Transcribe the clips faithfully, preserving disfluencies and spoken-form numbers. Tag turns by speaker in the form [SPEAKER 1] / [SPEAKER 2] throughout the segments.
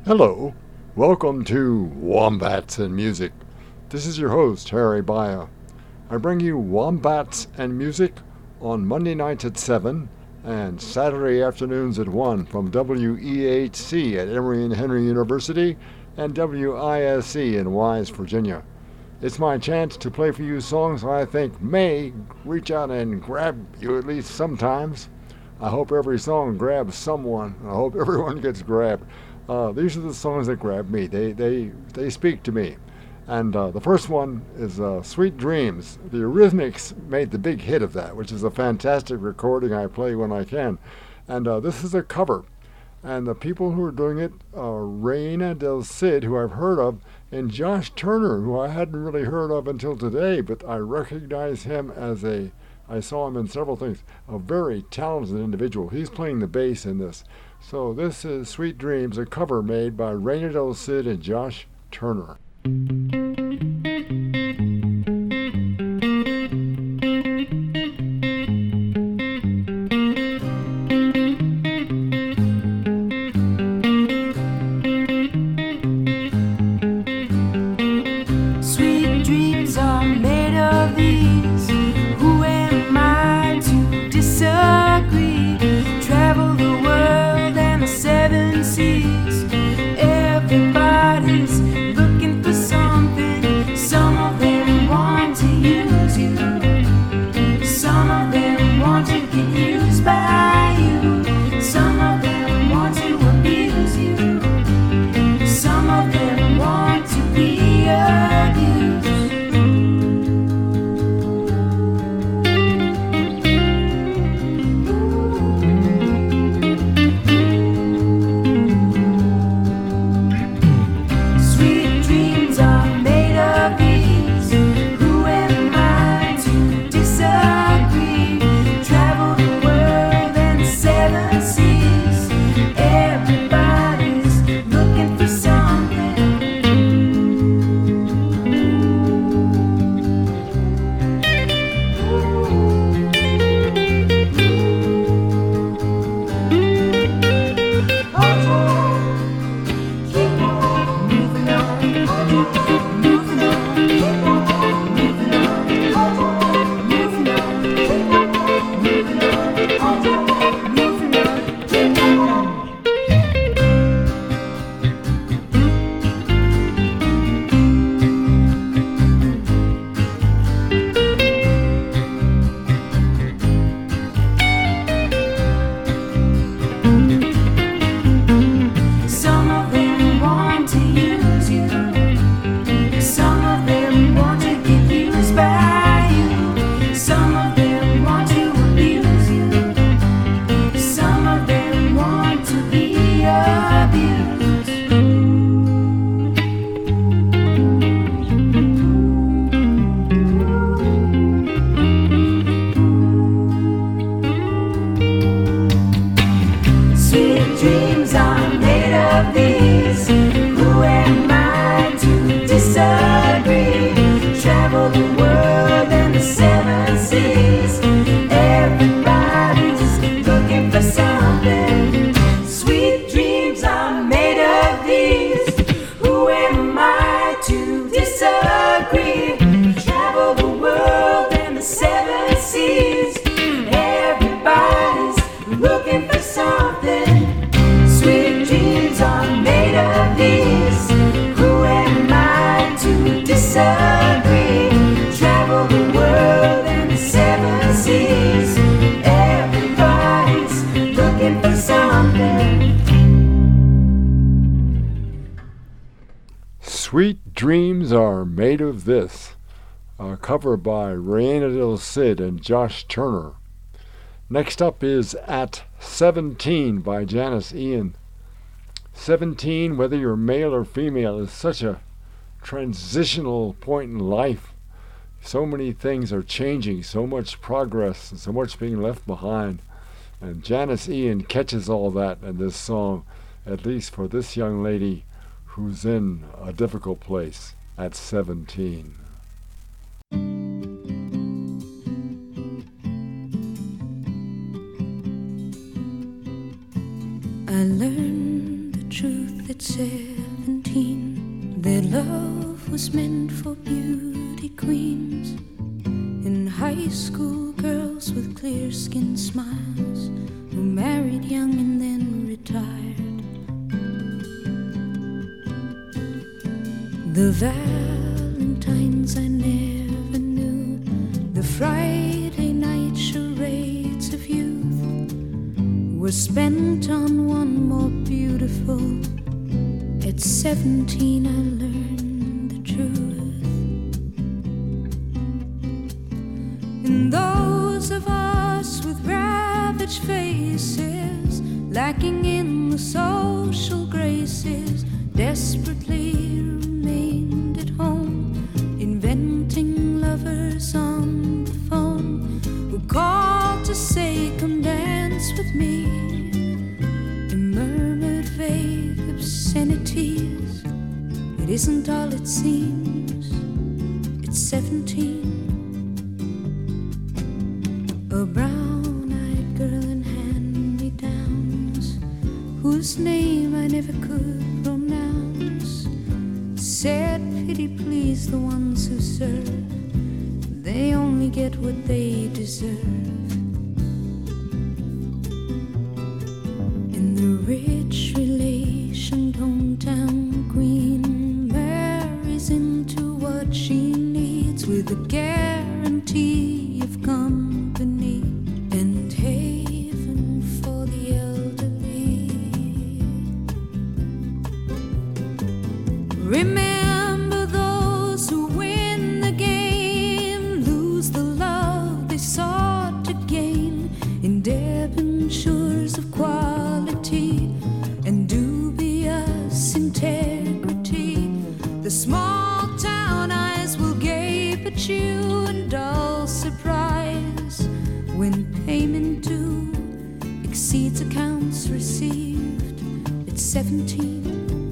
[SPEAKER 1] Hello, welcome to Wombats and Music. This is your host, Harry Baya. I bring you Wombats and Music on Monday nights at seven and Saturday afternoons at one from W E H C at Emory and Henry University and W I S E in Wise, Virginia. It's my chance to play for you songs I think may reach out and grab you at least sometimes. I hope every song grabs someone. I hope everyone gets grabbed. Uh, these are the songs that grab me. They they they speak to me. And uh, the first one is uh, Sweet Dreams. The Eurythmics made the big hit of that, which is a fantastic recording I play when I can. And uh, this is a cover. And the people who are doing it are Reina Del Cid, who I've heard of, and Josh Turner, who I hadn't really heard of until today, but I recognize him as a, I saw him in several things, a very talented individual. He's playing the bass in this. So this is Sweet Dreams, a cover made by Reina Del Cid and Josh Turner.
[SPEAKER 2] Sweet dreams are made of these. Who am I to disagree? Travel the world and the seven seas. Everybody's looking for something. Some of them want to use you. Some of them want to get used by you. Some of them want to abuse you. Some of them want to be abused. Sweet dreams are made of these. Who am I to disagree? Travel the world and the seven seas. Everybody's looking for something. Keep on moving on, moving on, keep on moving on, moving on, keep on moving on, moving on, keep on. Some of them want to use you. Some of them want to get used by you. Some of them want to abuse you. Some of them want to be abused. Sweet dreams are made of these. Who am I to disagree? Travel the world and the seven seas. Everybody's looking for something. Sweet dreams are made of these. Who am I to disagree? Travel the world and the seven seas. Everybody's looking for something. Sweet dreams are made of these. Who am I to disagree? Travel the world and the seven seas. Everybody's looking for something.
[SPEAKER 1] Sweet Dreams Are Made of This, a cover by Reina Del Cid and Josh Turner. Next up is At seventeen by Janis Ian. seventeen, whether you're male or female, is such a transitional point in life. So many things are changing, so much progress, and so much being left behind. And Janis Ian catches all that in this song, at least for this young lady who's in a difficult place at seventeen.
[SPEAKER 2] I learned the truth at seventeen, that love was meant for beauty queens and high school girls with clear skin smiles who married young and then retired. The Valentines I never knew, the Friday night charades of youth were spent on one more beautiful. At seventeen I learned the truth. And those of us with ravaged faces, lacking in the social graces, desperately remained at home, inventing lovers on the phone who called to say, come dance with me, and murmured vague obscenities. It isn't all it seems. It's seventeen. A brown-eyed girl in hand-me-downs, whose name I never could pronounce, said, pity please the ones who serve, they only get what they deserve. And the rich relation hometown queen marries into what she needs, with a guarantee of company and haven for the elderly. Remember those who win the game, lose the love they sought to gain, in debentures of quality and dubious integrity. The small town eyes will gape at you in dull surprise when payment due exceeds accounts received. It's seventeen.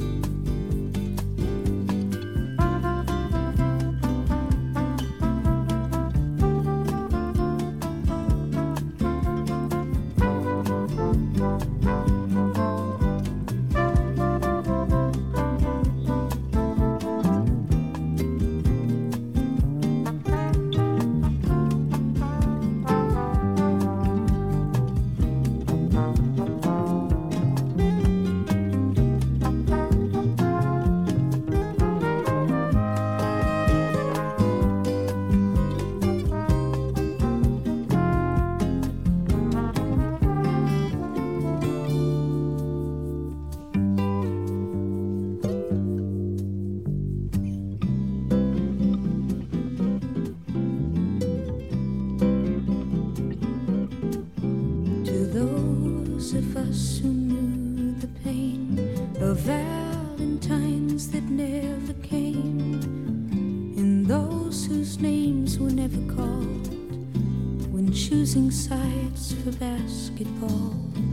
[SPEAKER 2] Those of us who knew the pain of Valentines that never came, and those whose names were never called when choosing sides for basketball.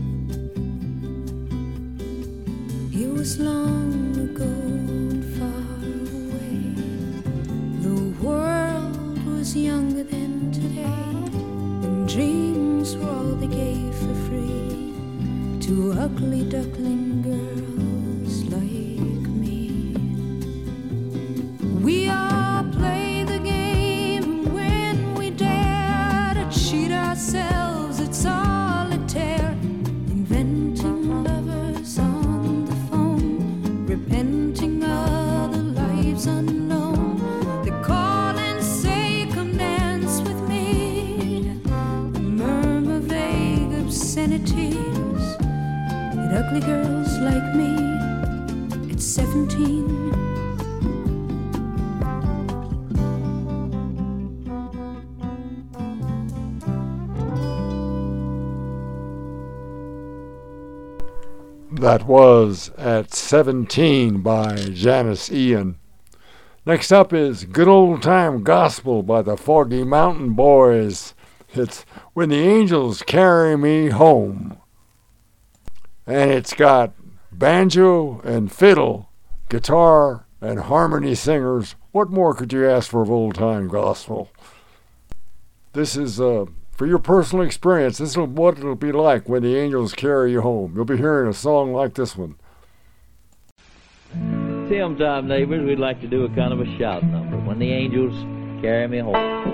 [SPEAKER 2] It was long ago and far away. The world was younger than today, and dreams were all they gave for free to ugly duckling girls like me. We all play the game, and when we dare to cheat ourselves at solitaire, inventing lovers on the phone, repenting other lives unknown. They call and say, come dance with me, murmur vague obscenities. Ugly girls like me at seventeen.
[SPEAKER 1] That was At seventeen by Janis Ian. Next up is Good Old Time Gospel by the Foggy Mountain Boys. It's When the Angels Carry Me Home. And it's got banjo and fiddle, guitar and harmony singers. What more could you ask for of old-time gospel? This is, uh, for your personal experience, this is what it'll be like when the angels carry you home. You'll be hearing a song like this one.
[SPEAKER 3] It's hymn time, neighbors. We'd like to do a kind of a shout number. When the angels carry me home.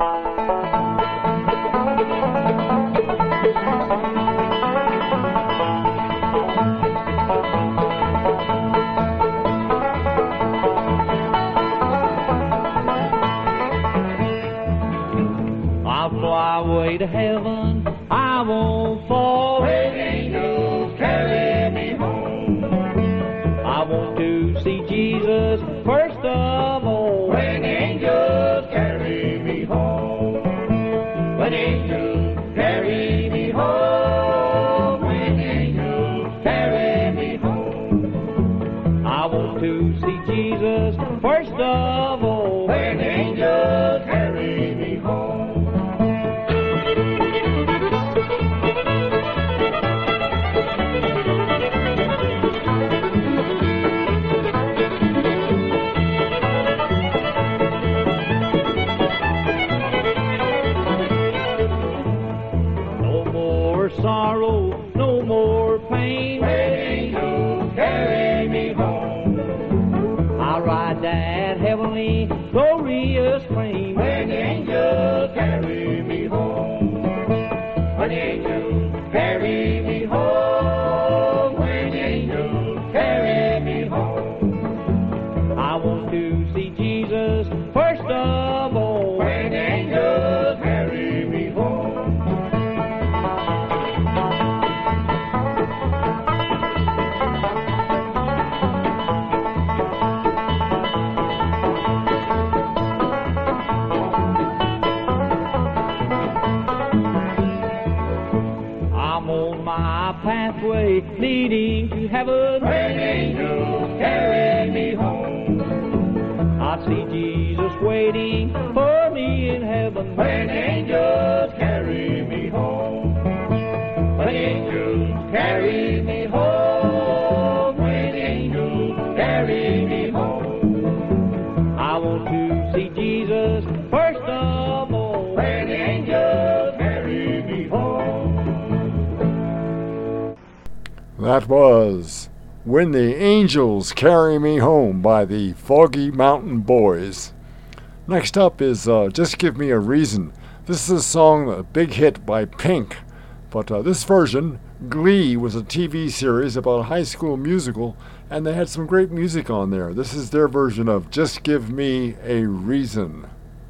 [SPEAKER 3] I'll fly away to heaven. I won't fall. When angels carry me home. I want to see Jesus first of all. When angels carry me home. When angels carry me home. When angels carry me home. I want to see Jesus first of all. When angels carry me home. Sorrow, no more pain. When angels carry me home. I'll ride that heavenly, glorious plane. When angels carry me home. When angels carry me home. When angels carry me home. I want to see Jesus first of all. When angels carry me home. Pathway leading to heaven. When angels carry me home. I see Jesus waiting for me in heaven. When angels carry me home. When angels carry me home. When angels carry me home. I want to see Jesus first of all. When angels carry me home.
[SPEAKER 1] That was When the Angels Carry Me Home by the Foggy Mountain Boys. Next up is uh, Just Give Me a Reason. This is a song, a big hit by Pink. But uh, this version, Glee, was a T V series about a high school musical, and they had some great music on there. This is their version of Just Give Me a Reason.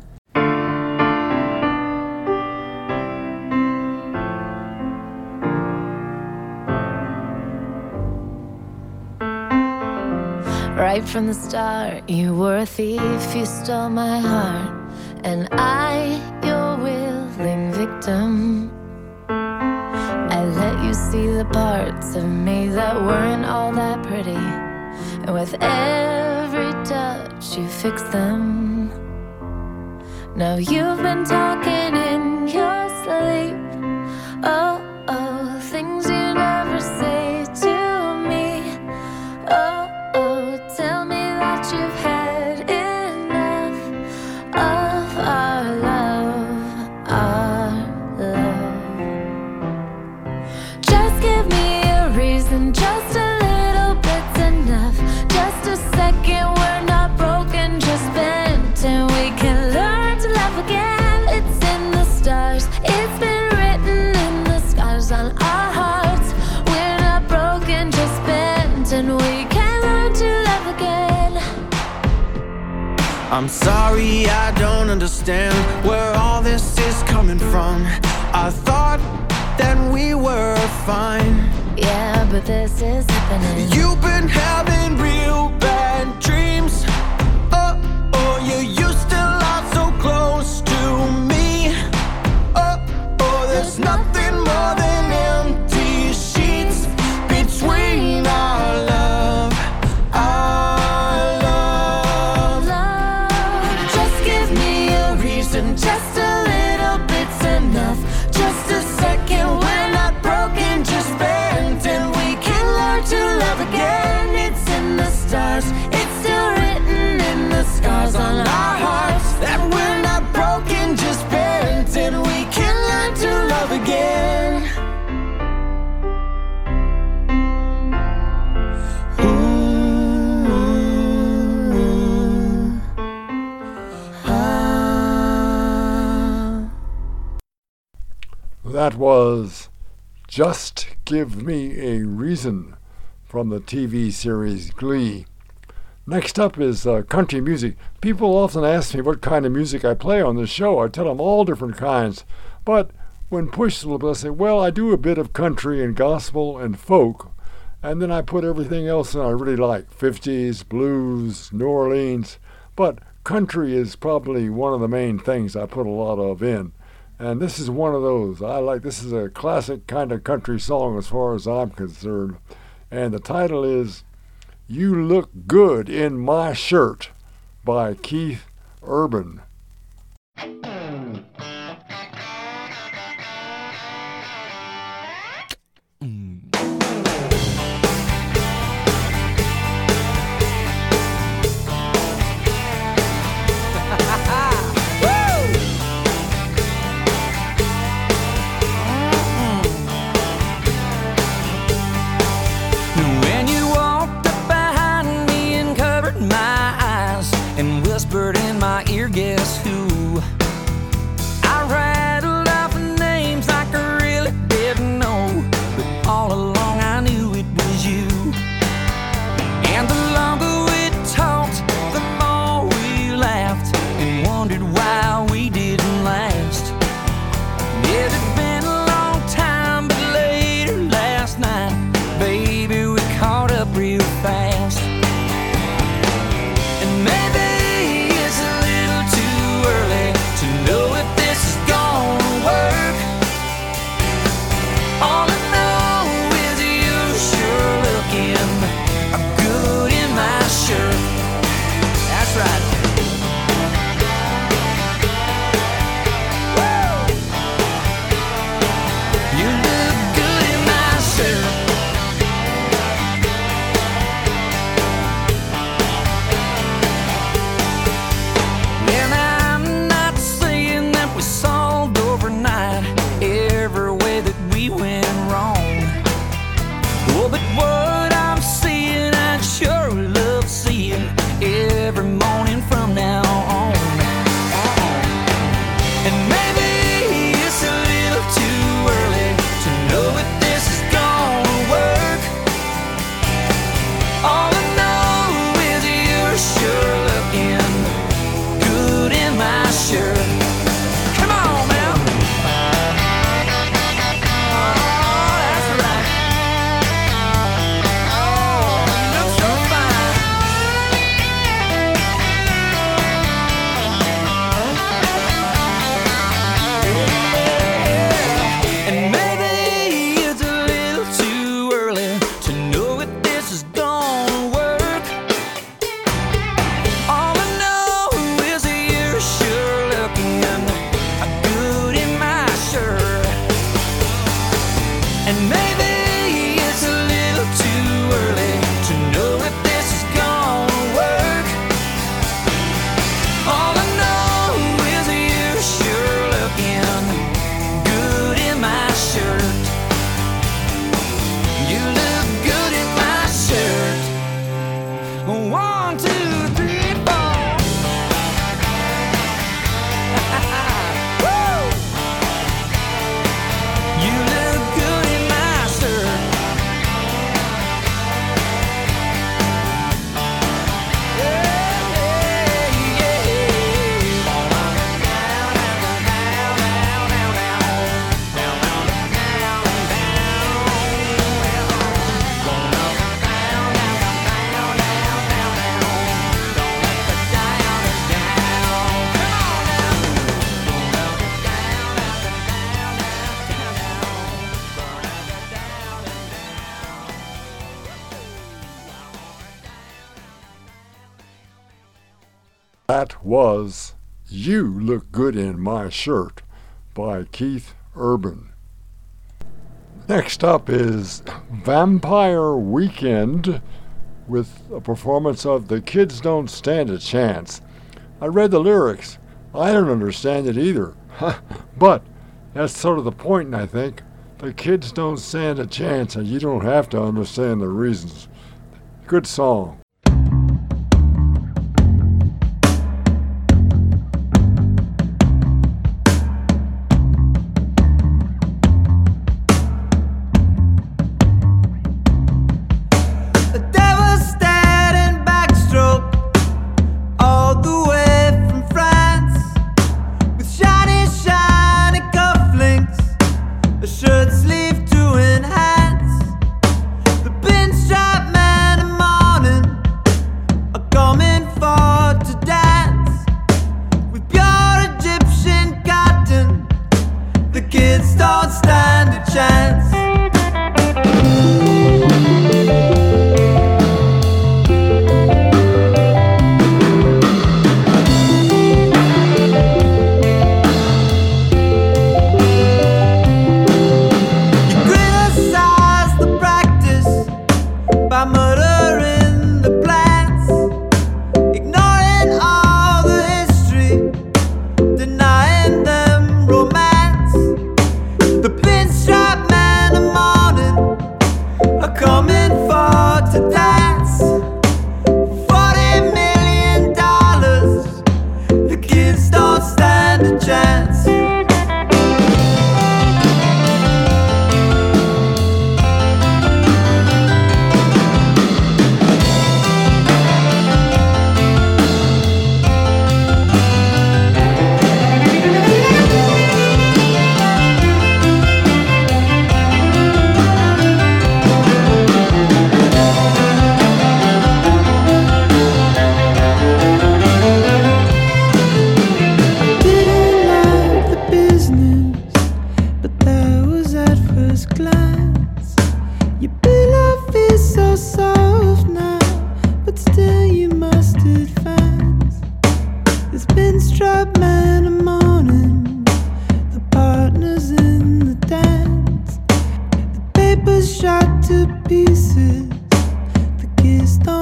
[SPEAKER 4] Right from the start, you were a thief, you stole my heart, and I, your willing victim. I let you see the parts of me that weren't all that pretty, and with every touch you fixed them. Now you've been talking in your sleep, oh, oh, things you never say to me, oh. Tell me that you've had enough of our love, our love. Just give me a reason, just a little bit's enough. Just a second, we're not broken, just bent, and we can learn to love again. It's in the stars, it's been written in the scars on our hearts. We're not broken, just bent, and we can learn to love again.
[SPEAKER 5] I'm sorry, I don't understand where all this is coming from. I thought that we were fine.
[SPEAKER 4] Yeah, but this is happening.
[SPEAKER 5] You've been having real bad dreams. Oh, oh, yeah, you still are so close to me. Oh, oh, there's nothing more than empty sheets between our love, our love.
[SPEAKER 4] Love, just give me a reason, just a little bit's enough. Just a second, we're not broken, just bent, and we can learn to love again.
[SPEAKER 1] That was Just Give Me a Reason from the T V series Glee. Next up is uh, country music. People often ask me what kind of music I play on this show. I tell them all different kinds. But when pushed a little bit, I say, well, I do a bit of country and gospel and folk, and then I put everything else in I really like, fifties, blues, New Orleans. But country is probably one of the main things I put a lot of in. And this is one of those. I like, this is a classic kind of country song as far as I'm concerned. And the title is You Look Good in My Shirt by Keith Urban.
[SPEAKER 5] Whispered in my ear, guess who? I rattled off names like I really didn't know, but all along I knew it was you. And the longer we talked, the more we laughed and wondered why we didn't last. It had been a long time, but later last night, baby, we caught up real fast. And maybe
[SPEAKER 1] That was You Look Good in My Shirt by Keith Urban. Next up is Vampire Weekend with a performance of The Kids Don't Stand a Chance. I read the lyrics. I don't understand it either. But that's sort of the point, I think. The kids don't stand a chance, and you don't have to understand the reasons. Good song.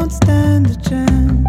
[SPEAKER 2] won't stand a chance.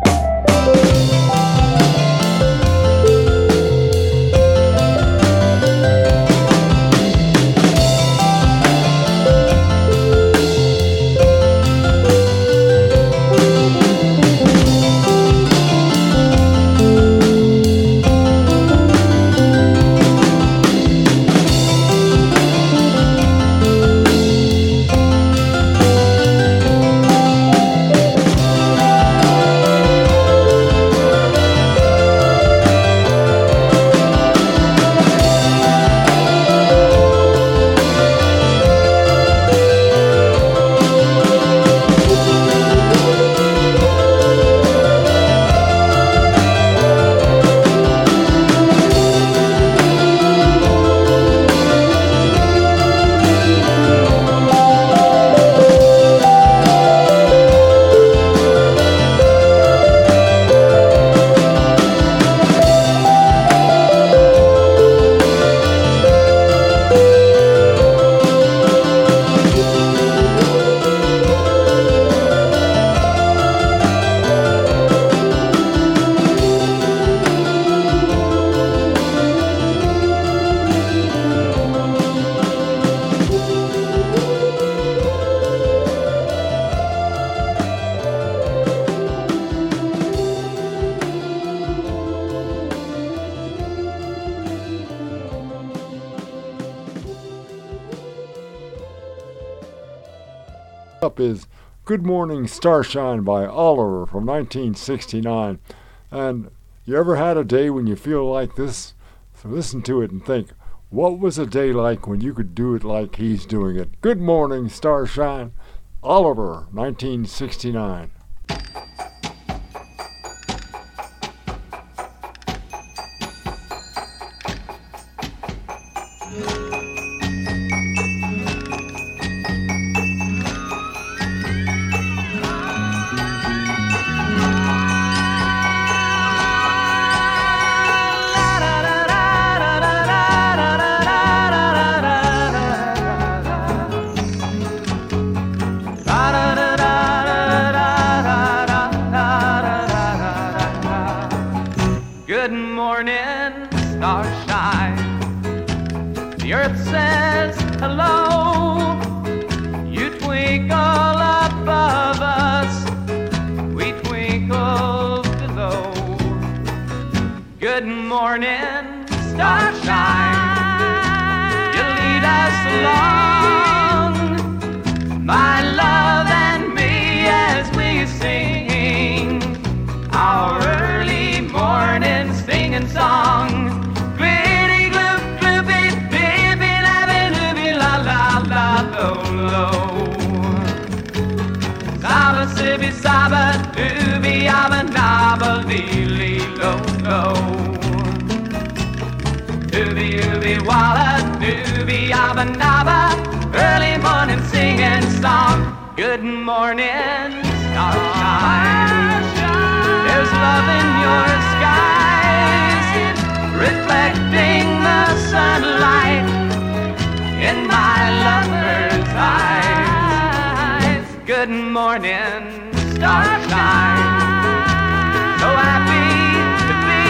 [SPEAKER 1] Up is Good Morning Starshine by Oliver from nineteen sixty-nine. And you ever had a day when you feel like this? So listen to it and think, what was a day like when you could do it like he's doing it? Good Morning Starshine, Oliver, nineteen sixty-nine.
[SPEAKER 6] Good morning, starshine. The earth says hello. You twinkle above us, we twinkle below. Good morning, starshine. You lead us along, my love and me, as we sing our early morning singing song. Glitty gloop gloopy, dippy lappy doopy la la la lo lo. Saba sippy saba doobie abba nabba lee lee lo lo. Doobie doobie walla doobie abba nabba. Early morning singing song. Good morning, starshine. There's love in your skies, reflecting the sunlight in my lover's eyes. Good morning, starshine. So happy to be,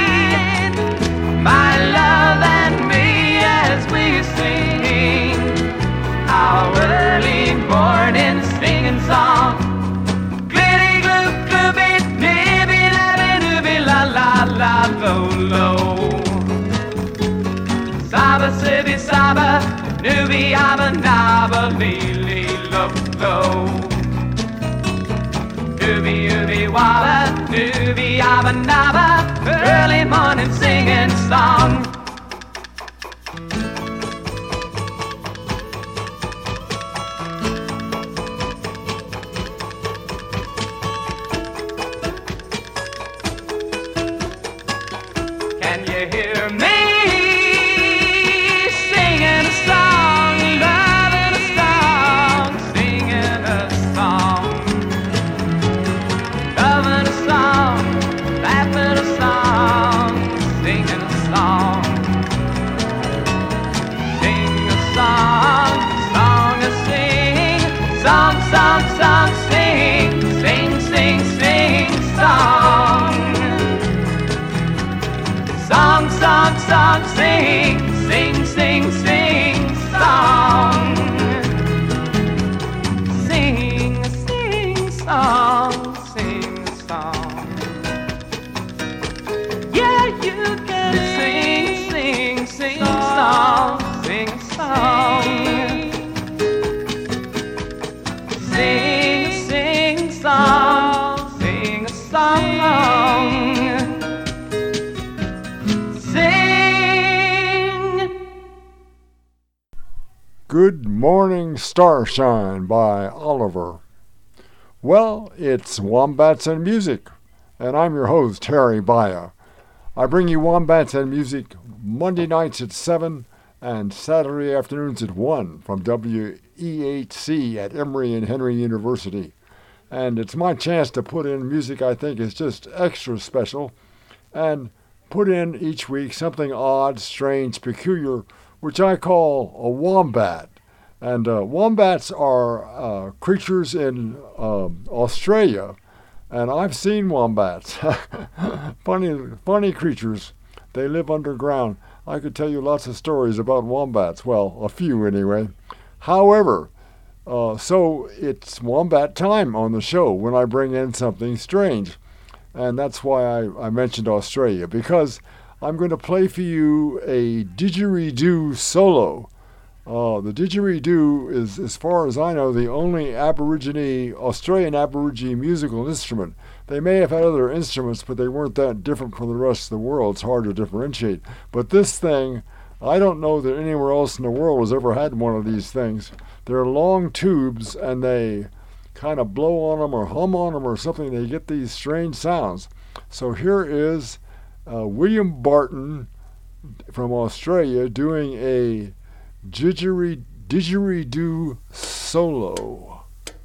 [SPEAKER 6] my love and me, as we sing our early morning singing song. Glitty gloop gloopy, nippy lappy doopy la la la lo lo. Saba sippy saba, doobie abba nabba lee lee lo lo. Doobie doobie walla, doobie abba nabba, early morning singing song. Can you hear me singing a song, loving a song, singing a song, loving a song, laughing a song, singing a song? song. Yeah, you can sing, sing, sing a song, sing a song. Sing, sing song, sing a song. Sing.
[SPEAKER 1] Good Morning Starshine by Oliver. Well, it's Wombats and Music, and I'm your host, Harry Baya. I bring you Wombats and Music Monday nights at seven and Saturday afternoons at one from W E H C at Emory and Henry University. And it's my chance to put in music I think is just extra special and put in each week something odd, strange, peculiar, which I call a wombat. And uh, wombats are uh, creatures in uh, Australia, and I've seen wombats. funny, funny creatures. They live underground. I could tell you lots of stories about wombats. Well, a few anyway. However, uh, so it's wombat time on the show when I bring in something strange. And that's why I, I mentioned Australia, because I'm going to play for you a didgeridoo solo. Uh, the didgeridoo is, as far as I know, the only Aborigine, Australian Aborigine musical instrument. They may have had other instruments, but they weren't that different from the rest of the world. It's hard to differentiate. But this thing, I don't know that anywhere else in the world has ever had one of these things. They're long tubes, and they kind of blow on them or hum on them or something. They get these strange sounds. So here is uh, William Barton from Australia doing a Didgeridoo, didgeridoo solo.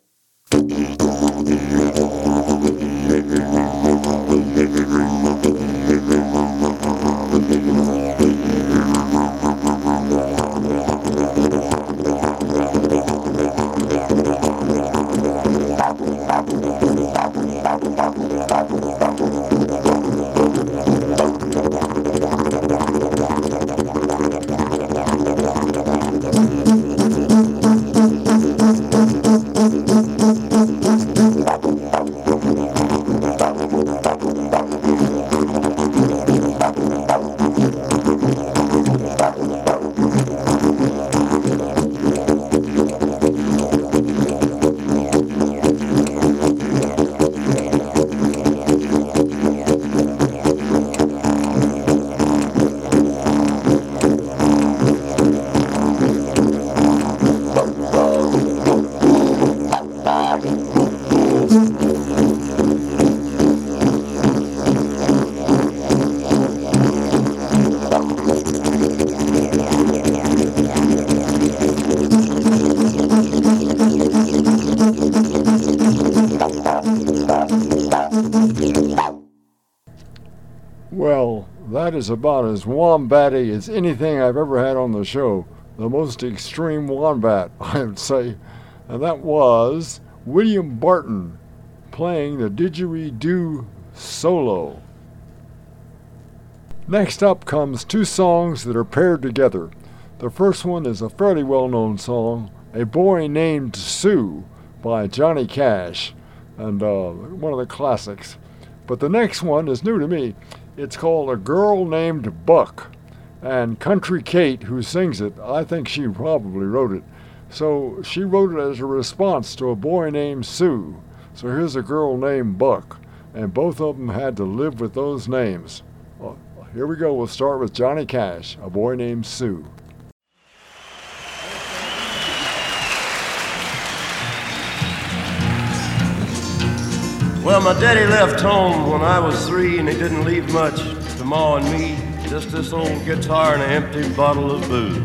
[SPEAKER 1] Well, that is about as wombatty as anything I've ever had on the show. The most extreme wombat, I would say. And that was William Barton playing the didgeridoo solo. Next up comes two songs that are paired together. The first one is a fairly well-known song, A Boy Named Sue by Johnny Cash, and uh, one of the classics. But the next one is new to me. It's called A Girl Named Buck, and Country Kate, who sings it, I think she probably wrote it. So she wrote it as a response to A Boy Named Sue. So here's a girl named Buck, and both of them had to live with those names. Uh, here we go. We'll start with Johnny Cash, A Boy Named Sue.
[SPEAKER 7] Well, my daddy left home when I was three, and he didn't leave much to Ma and me, just this old guitar and an empty bottle of booze.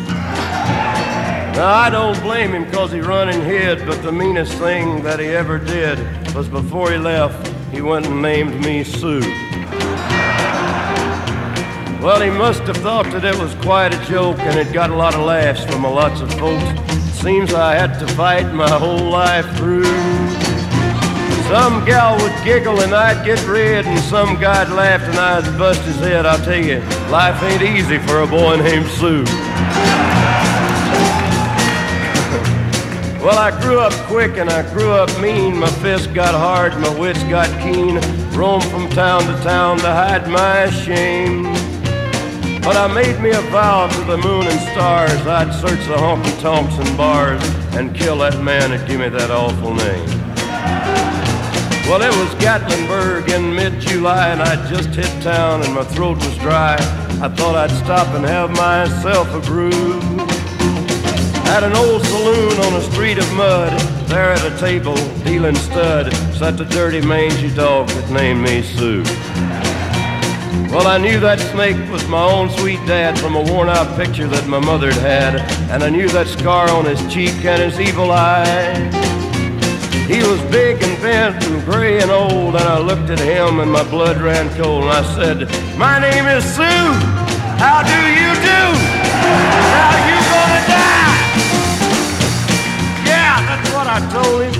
[SPEAKER 7] Now, I don't blame him because he run and hid, but the meanest thing that he ever did was before he left, he went and named me Sue. Well, he must have thought that it was quite a joke, and it got a lot of laughs from a lots of folks. Seems I had to fight my whole life through. Some gal would giggle and I'd get red, and some guy'd laugh and I'd bust his head. I'll tell you, life ain't easy for a boy named Sue. Well, I grew up quick and I grew up mean. My fists got hard, my wits got keen. Roamed from town to town to hide my shame. But I made me a vow to the moon and stars, I'd search the honky-tonks and bars and kill that man that gave me that awful name. Well, it was Gatlinburg in mid-July, and I'd just hit town and my throat was dry. I thought I'd stop and have myself a brew. At an old saloon on a street of mud, there at a table, dealing stud, sat the dirty mangy dog that named me Sue. Well, I knew that snake was my own sweet dad from a worn-out picture that my mother'd had, and I knew that scar on his cheek and his evil eye. He was big and bent and gray and old, and I looked at him and my blood ran cold, and I said, "My name is Sue. How do you do? Now you gonna die?" Yeah, that's what I told him.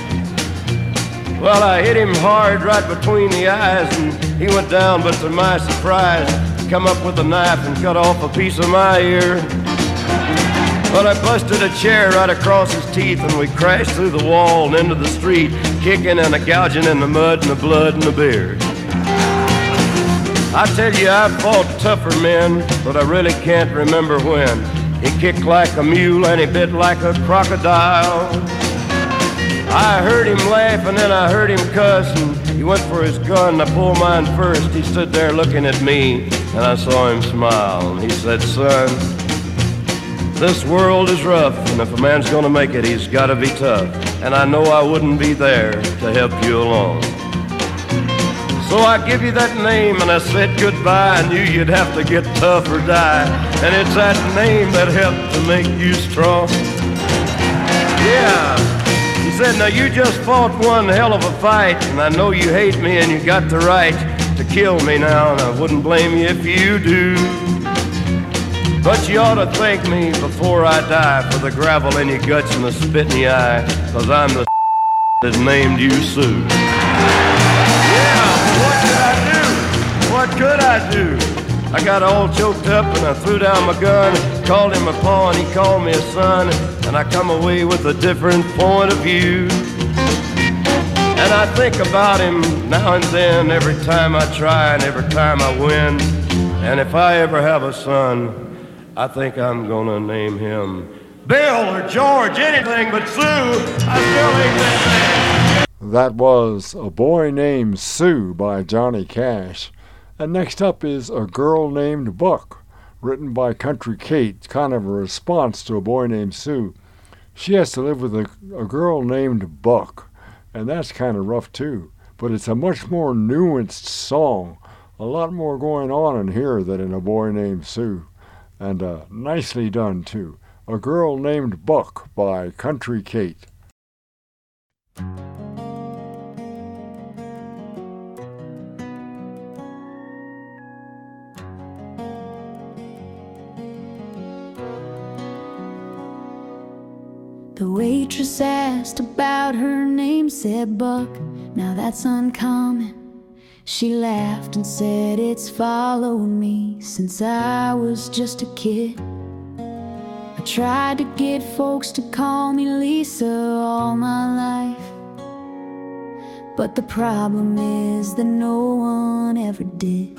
[SPEAKER 7] Well, I hit him hard right between the eyes, and he went down, but to my surprise, come up with a knife and cut off a piece of my ear. But I busted a chair right across his teeth, and we crashed through the wall and into the street, kicking and a gouging in the mud and the blood and the beard. I tell you, I've fought tougher men, but I really can't remember when. He kicked like a mule and he bit like a crocodile. I heard him laugh and then I heard him cuss, and he went for his gun and I pulled mine first. He stood there looking at me and I saw him smile, and he said, "Son, this world is rough, and if a man's gonna make it, he's gotta be tough. And I know I wouldn't be there to help you along. So I give you that name and I said goodbye. I knew you'd have to get tough or die, and it's that name that helped to make you strong." Yeah. He said, "Now you just fought one hell of a fight, and I know you hate me and you got the right to kill me now, and I wouldn't blame you if you do. But you ought to thank me before I die for the gravel in your guts and the spit in your eye, 'cause I'm the that named you Sue." Yeah, what could I do? What could I do? I got all choked up and I threw down my gun, called him a paw and he called me a son, and I come away with a different point of view. And I think about him now and then, every time I try and every time I win. And if I ever have a son, I think I'm gonna name him Bill or George, anything but Sue. I still ain't that name.
[SPEAKER 1] That was A Boy Named Sue by Johnny Cash. And next up is A Girl Named Buck, written by Country Kate, kind of a response to A Boy Named Sue. She has to live with a, a girl named Buck, and that's kind of rough too. But it's a much more nuanced song, a lot more going on in here than in A Boy Named Sue. And uh, nicely done too. A Girl Named Buck by Country Kate.
[SPEAKER 2] The waitress asked about her name, said Buck, now that's uncommon. She laughed and said it's followed me since I was just a kid. I tried to get folks to call me Lisa all my life, but the problem is that no one ever did.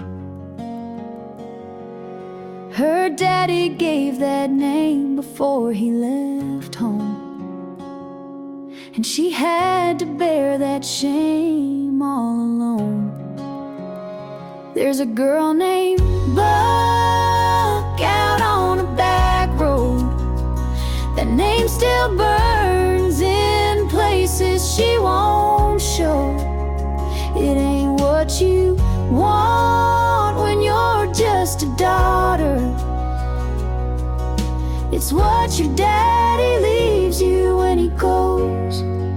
[SPEAKER 2] Her daddy gave that name before he left home, and she had to bear that shame all alone. There's a girl named Buck out on a back road. That name still burns in places she won't show. It ain't what you want when you're just a daughter. It's what your daddy leaves you when he goes.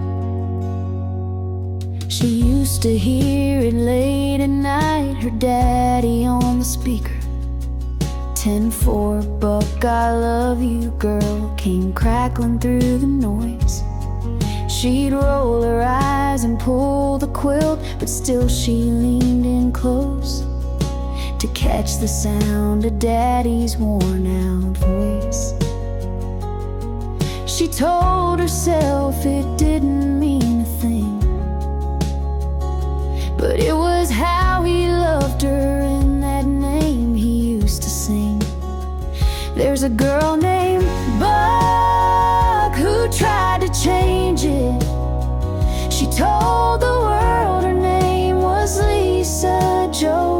[SPEAKER 2] She used to hear it late at night, her daddy on the speaker. ten four, Buck, I love you, girl, came crackling through the noise. She'd roll her eyes and pull the quilt, but still she leaned in close to catch the sound of daddy's worn out voice. She told herself it didn't mean a thing, but it was how he loved her and that name he used to sing. There's a girl named Buck who tried to change it. She told the world her name was Lisa Joe,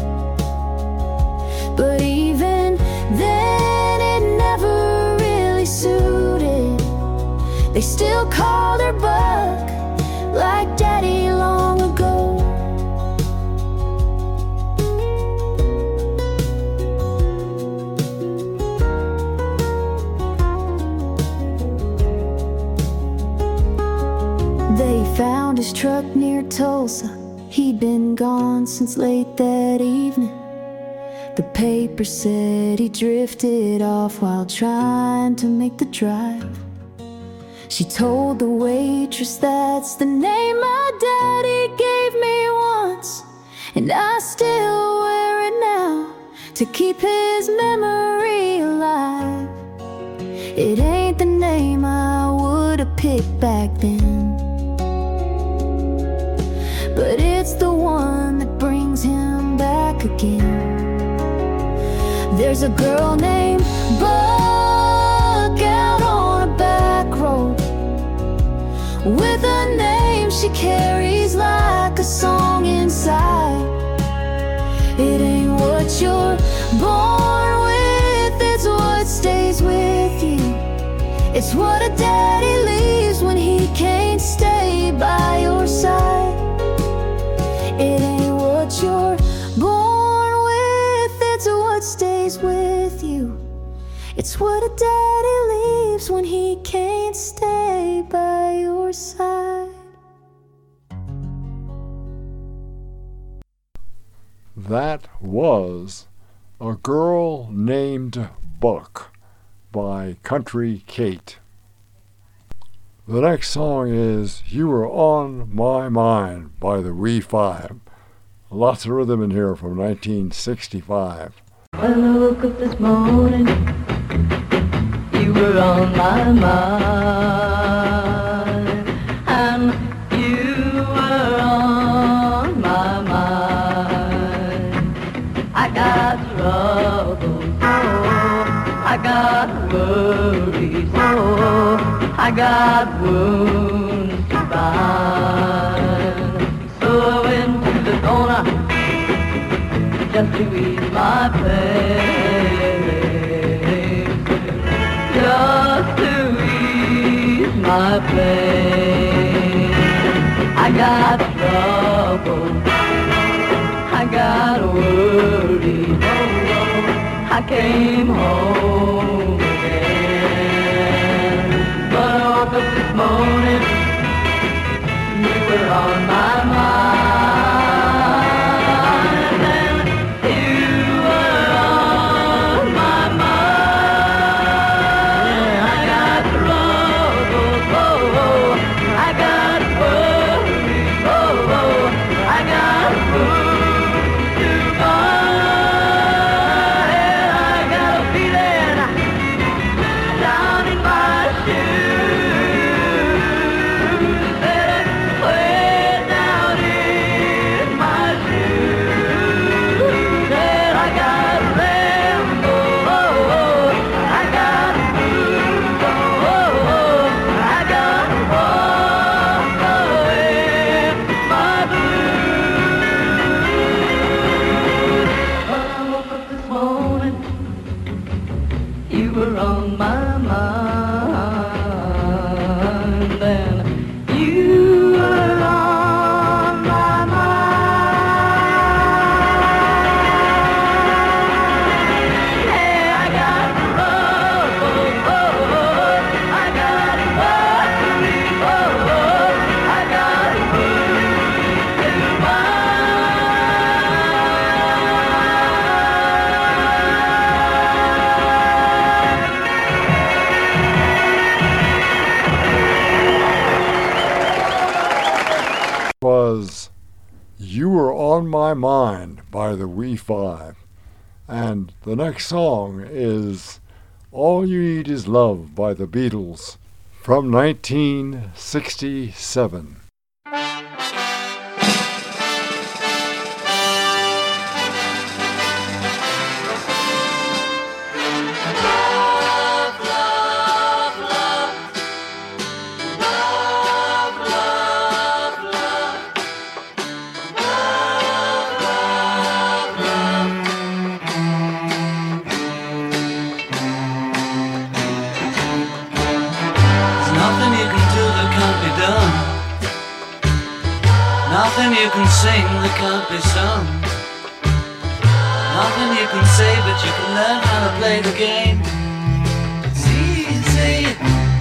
[SPEAKER 2] but even then it never really suited. They still called her Buck, like Daddy long ago. They found his truck near Tulsa. He'd been gone since late that evening. The paper said he drifted off while trying to make the drive. She told the waitress, that's the name my daddy gave me once, and I still wear it now to keep his memory alive. It ain't the name I would've picked back then, but it's the one that brings him back again. There's a girl named Buck out on a back road with a name she carries like a song inside. It ain't what you're born with, it's what stays with you. It's what a daddy leaves when he can't stay by your side. It ain't what you're born with, it's what stays with you. It's what a daddy leaves when he can't stay by your side.
[SPEAKER 1] That was A Girl Named Buck by Country Kate. The next song is You Were On My Mind by the Wee Five. Lots of rhythm in here from nineteen sixty-five.
[SPEAKER 8] When I woke up this morning, you were on my mind, and you were on my mind. I got troubles, oh, I got worries, oh, I got wounds to bind. So I went to the corner just to ease my pain, just to ease my pain. I got trouble, I got worried, oh, oh, I came home again. But I woke up this morning, you were on my mind.
[SPEAKER 1] Was You Were On My Mind by the Wee Five. And the next song is All You Need Is Love by the Beatles. from nineteen sixty-seven.
[SPEAKER 9] Nothing you can sing that can't be sung. Nothing you can say, but you can learn how to play the game. It's easy.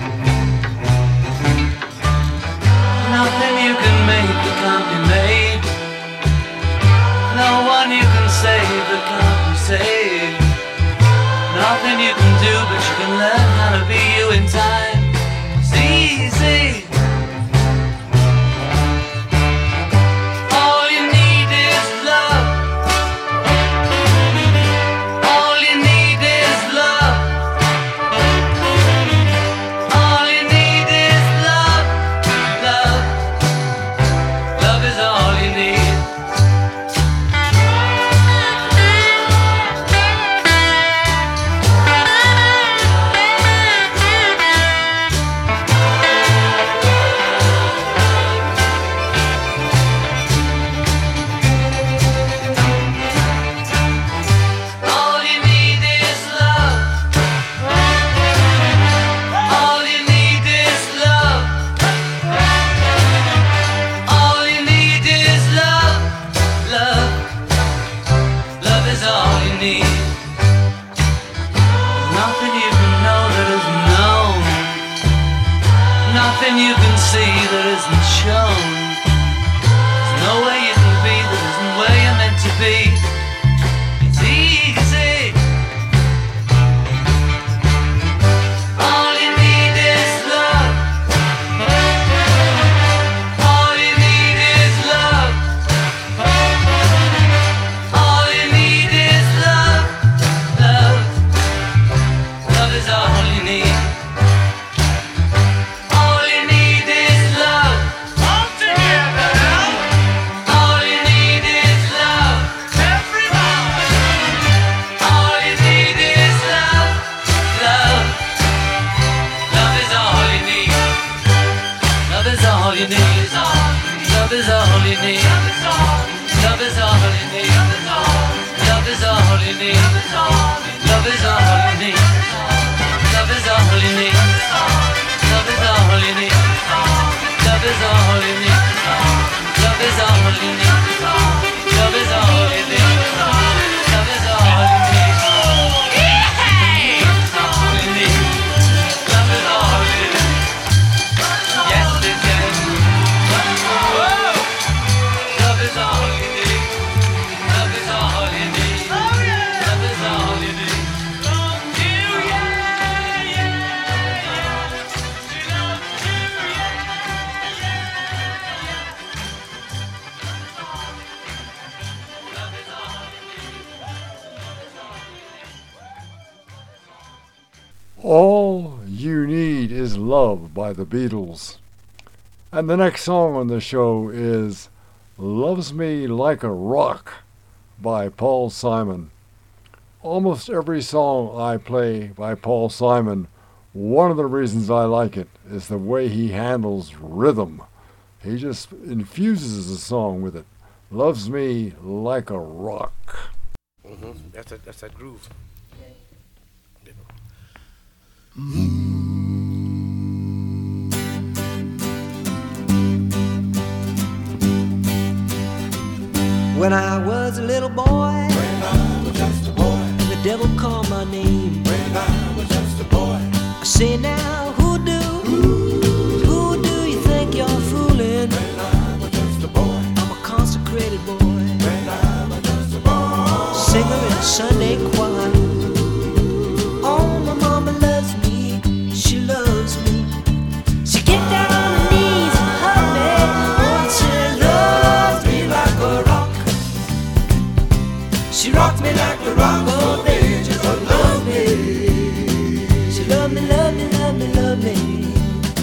[SPEAKER 9] Nothing you can make that can't be made. No one you can save that can't be saved. Nothing you can do, but you can learn how to be you in time. It's easy. All You Need Is Love by the Beatles. And the next song on the show is Loves Me Like a Rock by Paul Simon. Almost every song I play by Paul Simon, one of the reasons I like it is the way he handles rhythm. He just infuses the song with it. Loves Me Like a Rock.
[SPEAKER 10] Mm-hmm. That's a, that's that groove.
[SPEAKER 11] When I was a little boy, when I was just a boy, and the devil called my name, when I was just a boy, I say now, who do, who, who do you think you're fooling? When I was just a boy, I'm a consecrated boy, when I was just a boy, singer in a Sunday choir. Oh, my mama loves me, she loves me. She get down on her knees and hug me, oh, she loves me like a rock. She rocks me like a rock, oh baby, just love me. She love me, love me, love me, love me.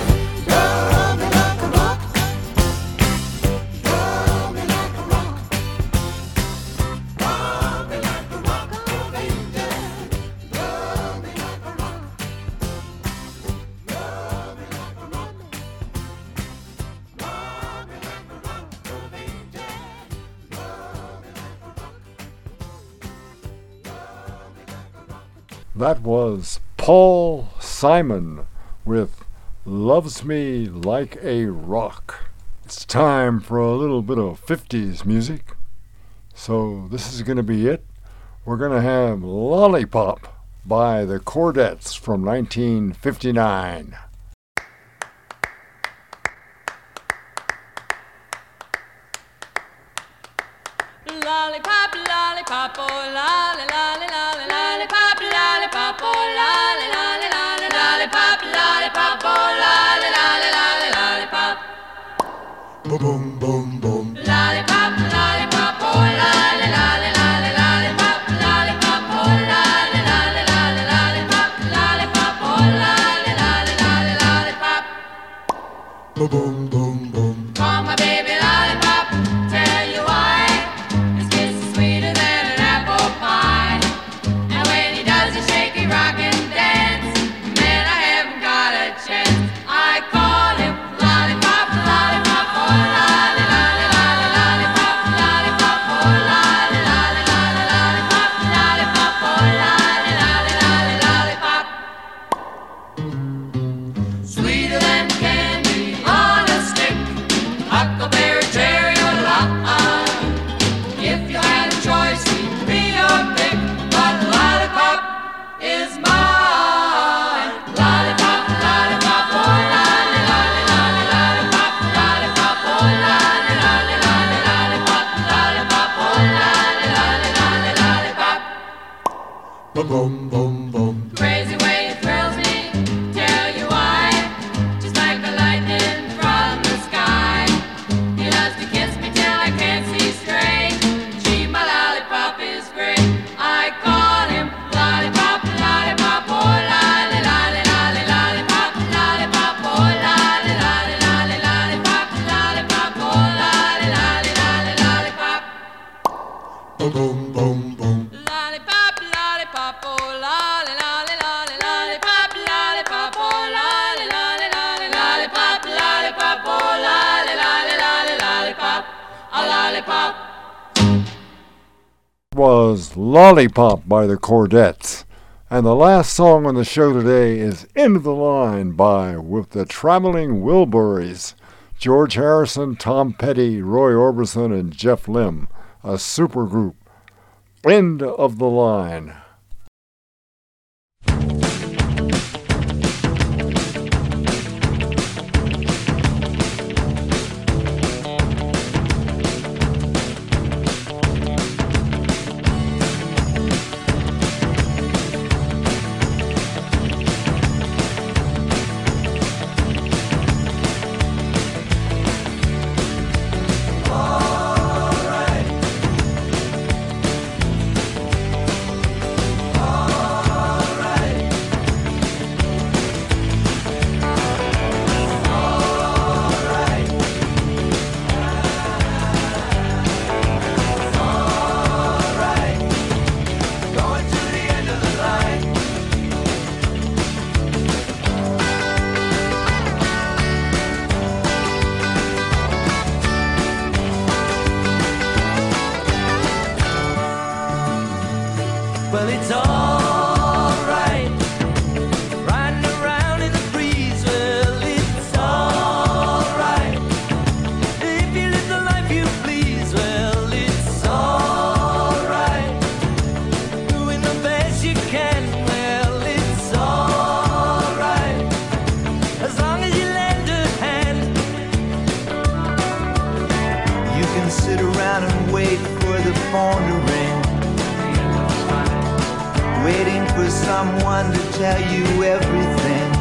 [SPEAKER 5] Love me like a rock. Love me like a rock. Love me like a rock, oh baby. Love me like a rock. Love me like a rock. Love me like a rock, oh baby. Love me like a rock.
[SPEAKER 9] That was Paul Simon with Loves Me Like a Rock. It's time for a little bit of fifties music. So this is going to be it. We're going to have Lollipop by the Chordettes from nineteen fifty-nine.
[SPEAKER 2] Lollipop, lollipop, oh lolly, lolly, lolly, lollipop, lollipop, oh lolly, lolly, lolly, lollipop, lollipop, oh lolly, lolly, lolly, lollipop.
[SPEAKER 5] Boom, boom, boom, boom.
[SPEAKER 2] Lollipop, lollipop, oh lolly, lolly, lolly, lollipop, lollipop, oh lolly, lolly, lolly, lollipop, lollipop, oh lolly, lolly, lolly, lollipop.
[SPEAKER 5] Boom, boom, boom, boom.
[SPEAKER 2] Call my baby lollipop, tell you why. His kiss is sweeter than an apple pie. And when he does a shaky rock and dance, man, I haven't got a chance. I call him lollipop, lollipop, oh lolly, lolly, lolly, lollipop, lollipop, oh lolly, lolly, lolly, lollipop, lollipop, oh lolly, lolly, lolly, lollipop. Sweeter than candy on a stick, huckleberry, cherry, or lime. If you had a choice, he'd be your pick, but lollipop is mine. Lollipop, lollipop, oh lolly, lolly, lolly, lollipop, lollipop, oh lolly, lolly, lolly, lollipop, lollipop, oh lolly, lolly, lolly, lollipop.
[SPEAKER 5] Boom, boom, boom, boom.
[SPEAKER 2] Crazy way it thrills me, tell you why. Just like the lightning from the sky. He loves to kiss me till I can't see straight. Gee, my lollipop is great. I call him lollipop, lollipop, oh lolly, lolly, lolly, lollipop, lollipop, oh lolly, lolly, lolly, lollipop, lollipop, oh lolly, lolly, lolly, lollipop.
[SPEAKER 5] Boom, boom, boom, boom.
[SPEAKER 2] Lollipop, lollipop, oh lolly, lolly, lolly, lollipop, lollipop, oh lolly, lolly, lolly, lollipop, lollipop, oh lolly, lolly, lolly, lollipop, a lollipop.
[SPEAKER 9] Was Lollipop by the Chordettes. And the last song on the show today is End of the Line by With the Traveling Wilburys. George Harrison, Tom Petty, Roy Orbison, and Jeff Lynne. A super group. End of the Line.
[SPEAKER 11] Well, it's alright, riding around in the breeze. Well, it's alright, if you live the life you please. Well, it's alright, doing the best you can. Well, it's alright, as long as you lend a hand. You can sit around and wait for the phone to ring, waiting for someone to tell you everything.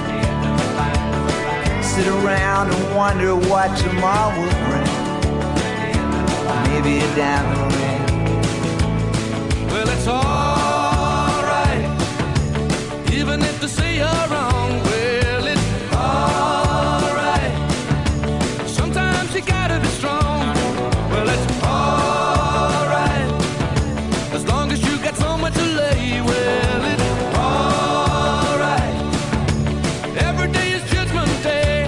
[SPEAKER 11] Sit around and wonder what tomorrow will bring. Maybe a diamond ring. Well, it's alright, even if they say you're wrong. Well, it's alright, sometimes you gotta be strong. Well, it's alright, as long as you got somewhere to lay. Well, it's alright, every day is Judgment Day.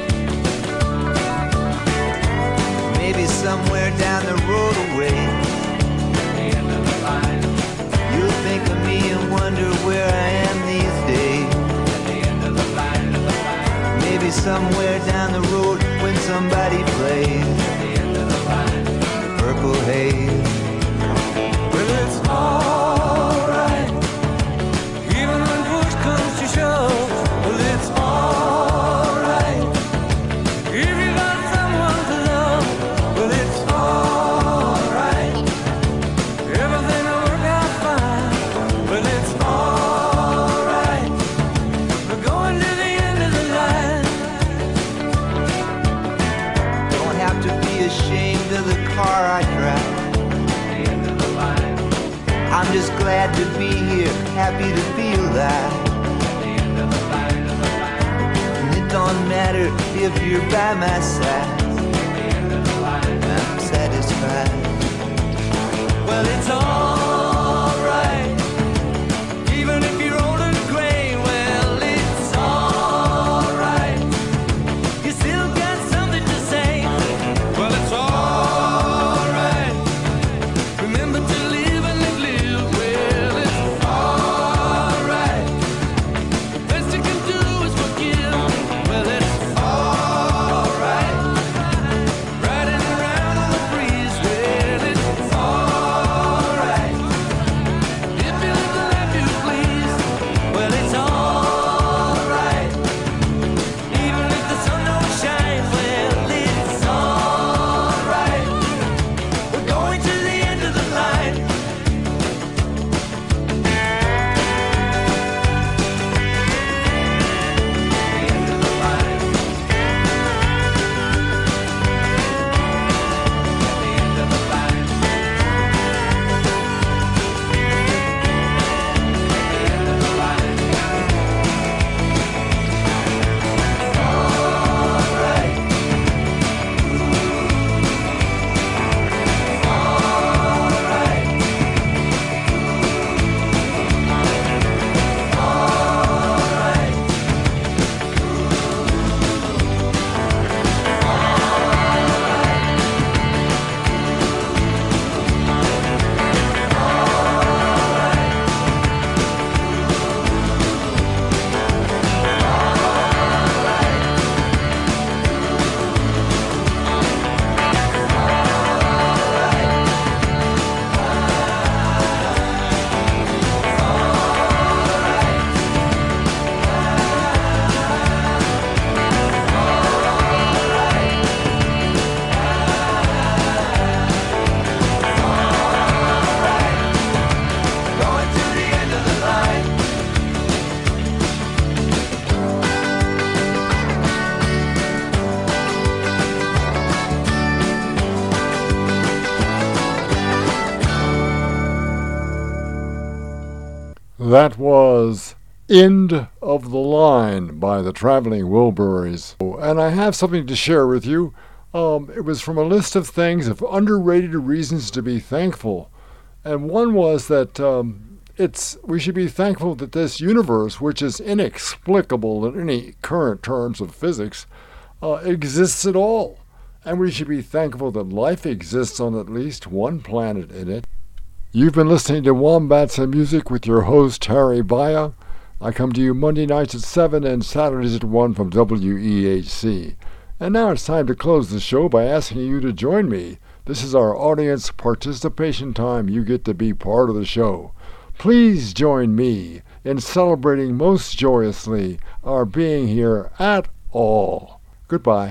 [SPEAKER 11] Maybe somewhere down the road away, the end of the line, you'll think of me and wonder where I am these days. The end of the line, of the line. Maybe somewhere down the road when somebody plays the end of the line, the Purple Haze. Well, it's alright, even when push comes to shove. Well, it's alright, if you got someone to love. Well, it's alright, everything will work out fine. Well, it's alright, we're going to the end of the line. Don't have to be ashamed of the car I drive. I'm just glad to be here, happy to be alive. And it don't matter if you're by my side, I'm satisfied. Well, it's alright, even if you're old and gray. Well, it's alright, you still got something to say. Well, it's alright, remember to live and live, live. Well, it's alright, the best you can do is forgive. Well, it's alright, riding around in the breeze. Well, it's alright.
[SPEAKER 1] That was End of the Line by the Traveling Wilburys. And I have something to share with you. Um, it was from a list of things, of underrated reasons to be thankful. And one was that um, it's we should be thankful that this universe, which is inexplicable in any current terms of physics, uh, exists at all. And we should be thankful that life exists on at least one planet in it. You've been listening to Wombats and Music with your host, Harry Baya. I come to you Monday nights at seven and Saturdays at one from W E H C. And now it's time to close the show by asking you to join me. This is our audience participation time. You get to be part of the show. Please join me in celebrating most joyously our being here at all. Goodbye.